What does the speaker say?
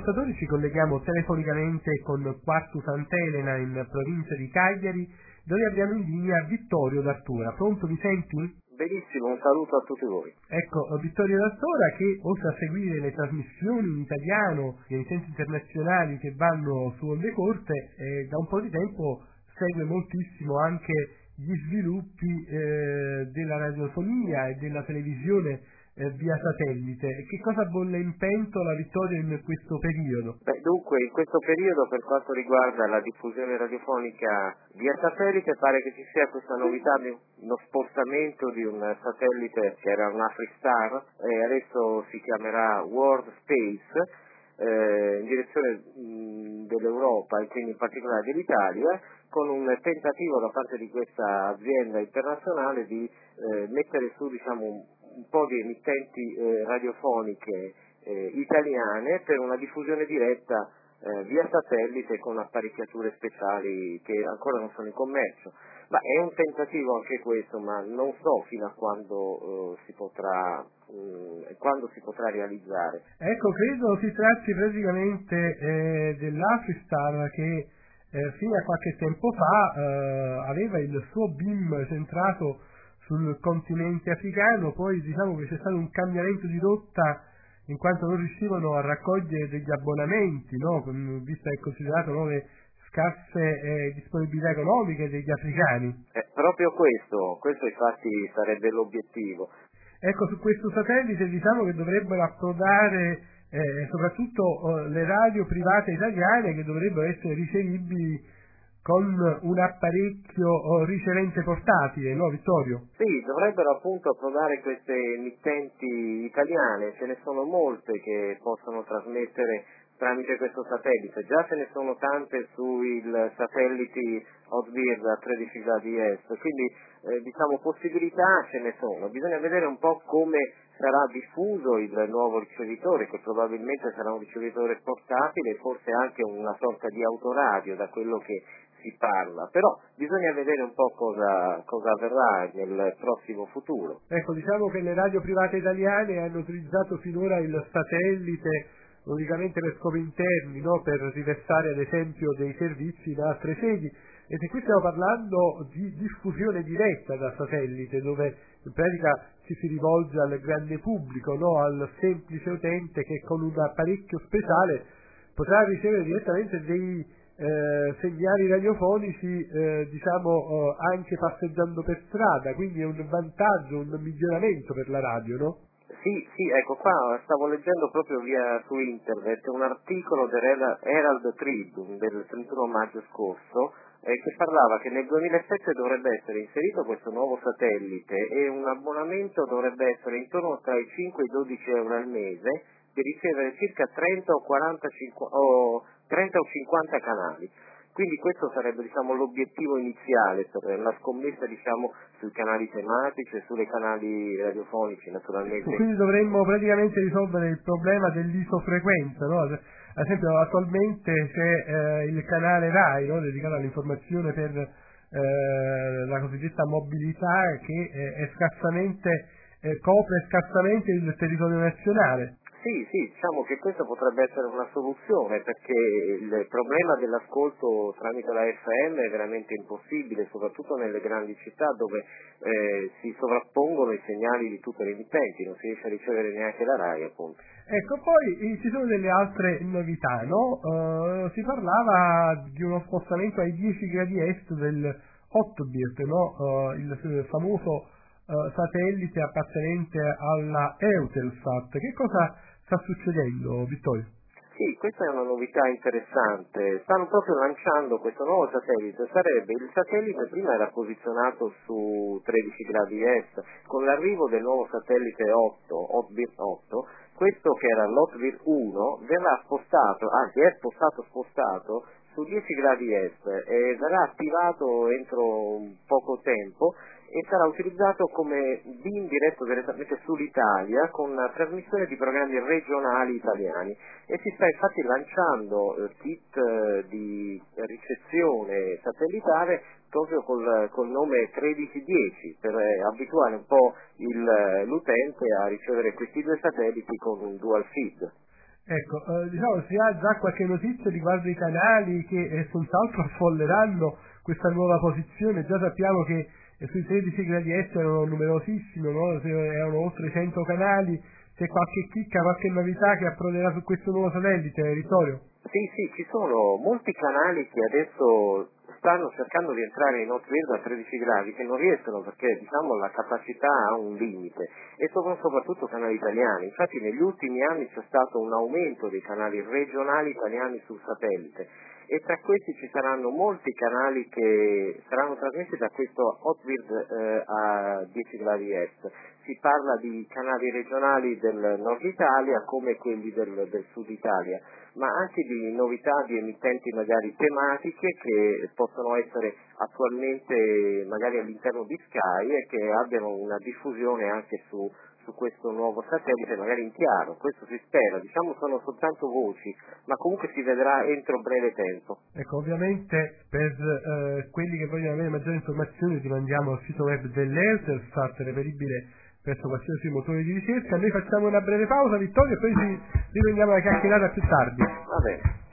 ascoltatori ci colleghiamo telefonicamente con Quartu Sant'Elena in provincia di Cagliari, dove abbiamo in linea Vittorio D'Artura. Pronto, mi senti? Benissimo, un saluto a tutti voi. Ecco, Vittorio D'Artura, che oltre a seguire le trasmissioni in italiano e i centri internazionali che vanno su Onde Corte, da un po' di tempo segue moltissimo anche gli sviluppi della radiofonia e della televisione via satellite. Che cosa bolle in pentola, Vittorio, in questo periodo? Dunque, in questo periodo, per quanto riguarda la diffusione radiofonica via satellite, pare che ci sia questa novità di uno spostamento di un satellite che era un Afristar e adesso si chiamerà World Space, in direzione dell'Europa e quindi in particolare dell'Italia, con un tentativo da parte di questa azienda internazionale di mettere su, un po' di emittenti radiofoniche italiane per una diffusione diretta via satellite con apparecchiature speciali che ancora non sono in commercio. Ma è un tentativo anche questo, ma non so fino a quando si potrà realizzare. Ecco, credo si tratti praticamente dell'Afristar che fino a qualche tempo fa aveva il suo beam centrato sul continente africano, poi diciamo che c'è stato un cambiamento di rotta in quanto non riuscivano a raccogliere degli abbonamenti, no? Visto che è considerato le scarse disponibilità economiche degli africani. Proprio questo infatti sarebbe l'obiettivo. Ecco, su questo satellite diciamo che dovrebbero approdare soprattutto le radio private italiane, che dovrebbero essere ricevibili con un apparecchio ricevente portatile, no Vittorio? Sì, dovrebbero appunto approdare queste emittenti italiane, ce ne sono molte che possono trasmettere tramite questo satellite, già ce ne sono tante sui satelliti Hotbird a 13 gradi est, quindi possibilità ce ne sono, bisogna vedere un po' come sarà diffuso il nuovo ricevitore, che probabilmente sarà un ricevitore portatile, forse anche una sorta di autoradio da quello che si parla, però bisogna vedere un po' cosa avverrà nel prossimo futuro. Ecco, diciamo che le radio private italiane hanno utilizzato finora il satellite unicamente per scopi interni, no? Per riversare ad esempio dei servizi in altre sedi, e se qui stiamo parlando di diffusione diretta da satellite, dove in pratica ci si rivolge al grande pubblico, no? Al semplice utente che con un apparecchio speciale potrà ricevere direttamente dei segnali radiofonici anche passeggiando per strada, quindi è un vantaggio, un miglioramento per la radio, no? Sì, ecco qua stavo leggendo proprio su internet un articolo dell'Herald Tribune del 31 maggio scorso che parlava che nel 2007 dovrebbe essere inserito questo nuovo satellite e un abbonamento dovrebbe essere intorno tra i 5 e i 12 euro al mese di ricevere circa 30 o 50 canali. Quindi questo sarebbe l'obiettivo iniziale per la scommessa sui canali tematici e sulle canali radiofonici naturalmente. Quindi dovremmo praticamente risolvere il problema dell'isofrequenza, no? Ad esempio attualmente c'è il canale RAI, no? Dedicato all'informazione per la cosiddetta mobilità, che copre scarsamente il territorio nazionale. Sì, diciamo che questa potrebbe essere una soluzione, perché il problema dell'ascolto tramite la FM è veramente impossibile, soprattutto nelle grandi città dove si sovrappongono i segnali di tutte le emittenti, non si riesce a ricevere neanche la RAI, appunto. Ecco, poi ci sono delle altre novità, no? Si parlava di uno spostamento ai 10 gradi est del Hotbird, no? Il famoso satellite appartenente alla Eutelsat. Che cosa sta succedendo, Vittorio? Sì, questa è una novità interessante. Stanno proprio lanciando questo nuovo satellite. Sarebbe il satellite, prima era posizionato su 13 gradi est, con l'arrivo del nuovo satellite Hotbird 8, questo che era l'Hotbird 1 verrà spostato, anzi è spostato su 10 gradi est e verrà attivato entro poco tempo e sarà utilizzato come beam diretto direttamente sull'Italia con una trasmissione di programmi regionali italiani, e si sta infatti lanciando kit di ricezione satellitare proprio col nome 1310 per abituare un po' l'utente a ricevere questi due satelliti con un dual feed. Ecco, diciamo, si ha già qualche notizia riguardo i canali che senz'altro affolleranno questa nuova posizione. Già sappiamo che sui 13 gradi est erano numerosissimi, no? Erano oltre 100 canali. C'è qualche chicca, qualche novità che approderà su questo nuovo satellite, Vittorio? Sì, ci sono molti canali che adesso stanno cercando di entrare in Hotbird a 13 gradi, che non riescono perché diciamo la capacità ha un limite, e sono soprattutto canali italiani. Infatti negli ultimi anni c'è stato un aumento dei canali regionali italiani sul satellite, e tra questi ci saranno molti canali che saranno trasmessi da questo Hotbird a 10 gradi est. Si parla di canali regionali del nord Italia come quelli del sud Italia, ma anche di novità di emittenti magari tematiche che possono essere attualmente magari all'interno di Sky e che abbiano una diffusione anche su questo nuovo satellite, magari in chiaro. Questo si spera, diciamo sono soltanto voci, ma comunque si vedrà entro breve tempo. Ecco, ovviamente per quelli che vogliono avere maggiori informazioni ti mandiamo al sito web dell'Eutelsat, reperibile presso qualsiasi motore di ricerca. Noi facciamo una breve pausa, Vittorio, e poi ci riprendiamo la chiacchierata più tardi. Va bene.